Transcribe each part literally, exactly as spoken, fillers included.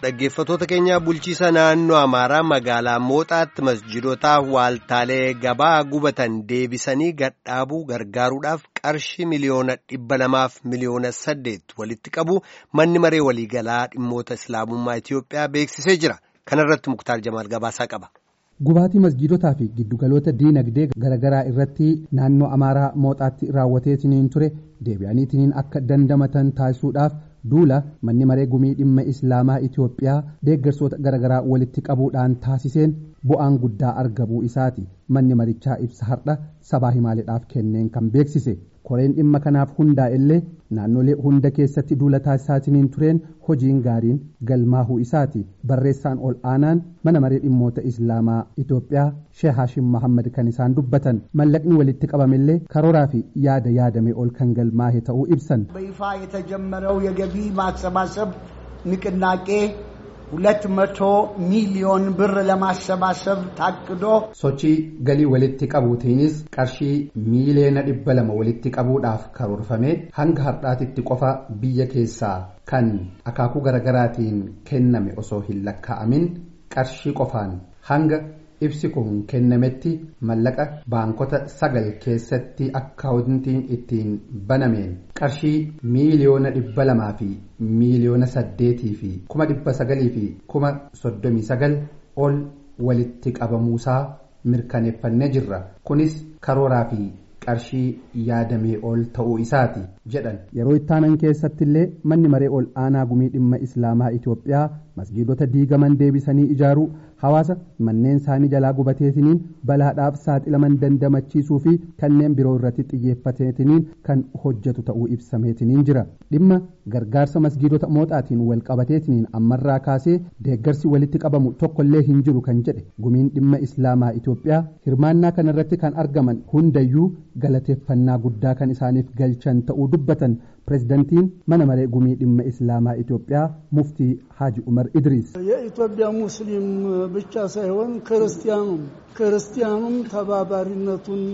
Dhaggeeffattoota keenya bulchiisa naannoo Amaaraa magaalaa Mooxaatti masjiidotaa waaltaalee gabaa gubatan deebisanii gadhaabuu gargaaruudhaaf qarshii miliyoona dhibba lamaaf miliyoona saddeet walitti qabu manni maree waliigalaa dhimmoota islaamummaa Itiyoophiyaa beeksisee jira. Kana irratti Muktaar Jamaal gabaasaa qaba. Gubaatii masjiidotaa fi giddugaloota diinagdee garaagaraa irratti naannoo Amaaraa Mooxaatti raawwateetiniin ture deebi'aniitiniin akka dandamatan taasisuudhaaf duula manni maree gumii dhimma islaamaa Itiyoophiyaa deeggarsoota garaagaraa walitti qabuudhaan taasiseen bu'aan guddaa argamuu isaati. Manni marichaa ibsa har'a sabaa himaaleedhaaf kenneen kan beeksise. Koreen dhimma kanaaf hundaa'ellee naannolee hunda keessatti duula taasisaatiniin tureen hojiin gaariin galmaahuu isaati. Barreessaan ol aanaan mana maree dhimmoota islaamaa Itiyoophiyaa Sheekh Haashim Mahammad kan isaan dubbatan mallaqni walitti qabamellee karooraa fi yaada yaadame ol kan galmaahe ta'uu ibsan. በይፋ የተጀመረው የገቢ ማሰባሰብ ንቅናቄ ሁለት መቶ ሚሊዮን ብር ለማሰባሰብ ታቅዶ ሶቺ ገሊ ወልቲ ቀቡቲኒስ ቀርሺ ሚሊዮን dhibba lama ወልቲ ቀቡዳፍ ከሮርፈሜ ሃንጋ ሀርዳቲቲ ቆፋ ቢየ ኬሳ ከን አካኩ ገረገራቲን ከነሜ ኦሶ ሂለካአሚን ቀርሺ ቆፋን ሃንጋ ibsi kun kennametti mallaqa baankota sagal keessatti akkaawuntiin ittiin banameen qarshii miiliyoona dhibba lamaa fi miiliyoona saddeetii fi kuma dhibba sagalii fi kuma soddomii sagal ol walitti qabamuusaa mirkaneeffannee jirra. Kunis karooraa fi qarshii yaadamee ol ta'uu isaati jedhan. Yeroo ittaanan keessattillee manni maree ol aanaa gumii dhimma islaamaa Itiyoophiyaa masjiidota diigaman deebisanii ijaaruu hawaasa manneen isaanii jalaa gubateetiniin balaadhaaf saaxilaman dandamachiisuu fi kanneen biroo irratti xiyyeeffateetiniin kan hojjetu ta'uu ibsameetiniin jira. Dhimma gargaarsa masjiidota mooxaatiin wal qabateetiniin ammarraa kaasee deeggarsi walitti qabamu tokkollee hin jiru kan jedhe gumiin dhimma islaamaa Itiyoophiyaa hirmaannaa kanarratti kan argaman hundayyuu galateeffannaa guddaa kan isaaniif galchan ta'uu dubbatan. Pirezidantiin mana maree gumii dhimma islaamaa Itiyoophiyaa muftii Haji Umar Idris የኢትዮጵያ ሙስሊም ብቻ ሳይሆን ክርስቲያኑም ክርስቲያኑም ተባባሪነቱን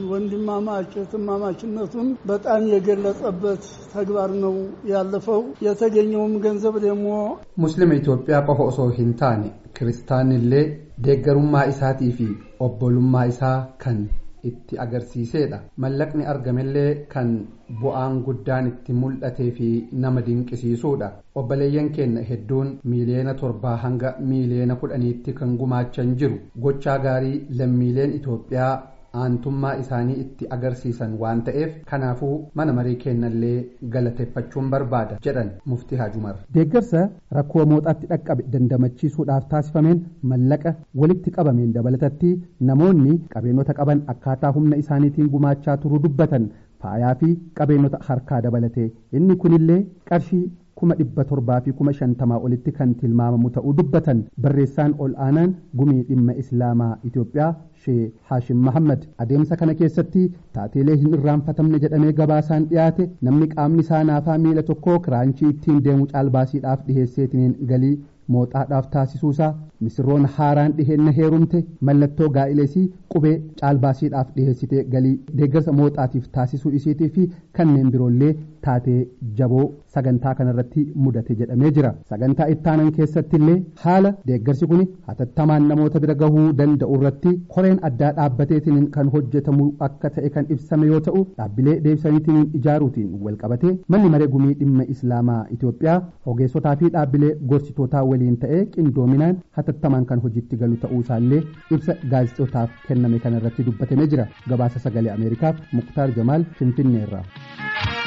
ወንድማማችነቱን በጣም የገለጸበት ተግባር ነው ያለፈው። የተገኘውም ገንዘብ ደግሞ ሙስሊም ኢትዮጵያ ቆፎሶ ሂንታኒ ክርስቲያንሌ ደገሩማ ኢሳቲፊ ኦቦሉማ ኢሳ ከን itti agarsiiseedha. Mallaqni argamellee kan bu'aan guddaan itti mul'atee fi nama dinqisiisuudha. Obboleeyyan keenya hedduun miiliyoona torbaa hanga miiliyoona kudhaniitti kan gumaachan jiru. Gochaa gaarii lammiileen Itoophiyaa aantummaa isaanii itti agarsiisan waan ta'eef kanaafuu mana marii kennallee galateeffachuun barbaada jedhan muftii Haji Umar. Deeggarsa rakkoo mooxaatti dhaqqabe dandamachiisuudhaaf taasifameen mallaqa walitti qabameen dabalatatti namoonni qabeenyota qaban akkaataa humna isaaniitiin gumaachaa turuu dubbatan faayaa fi qabeenyota harkaa dabalatee inni kunillee qarshii kuma dhibba torbaa fi kuma shantamaa olitti kan tilmaamamu ta'uu dubbatan. Barreessaan ol aanaan gumii dhimma islaamaa Itiyoophiyaa Sheekh Haashim Mahammad adeemsa kana keessatti taateelee hin irraanfatamne jedhamee gabaasaan dhiyaate namni qaamni isaa naafaa miila tokkoo kiraanchii ittiin deemu caalbaasiidhaaf dhiheesseetiniin galii mooxaadhaaf taasisuusaa misirroon haaraan dhiheenna heerumte mallattoo gaa'ilesii qubee caalbaasiidhaaf dhiheessitee galii deeggarsa mooxaatiif taasisuu isiitii fi kanneen biroollee taatee jaboo sagantaa kanarratti mudate jedhamee jira. Sagantaa ittaanan keessattillee haala deeggarsi kun hatattamaan namoota bira gahuu danda'u irratti koreen addaa dhaabbateetiin kan hojjetamu akka ta'e kan ibsame yoo ta'u dhaabbilee deebisaniitiin ijaaruutiin wal qabatee manni maree gumii dhimma islaamaa Itiyoophiyaa ogeessotaa fi dhaabbilee gorsitootaa waliin ta'ee qindoominaan hatattamaan kan hojiitti galu ta'uu isaallee ibsa gaazexootaaf kenname kanarratti dubbatamee jira. Gabaasa sagalee Ameerikaaf Muktaar Jamaal Finfinneerraa.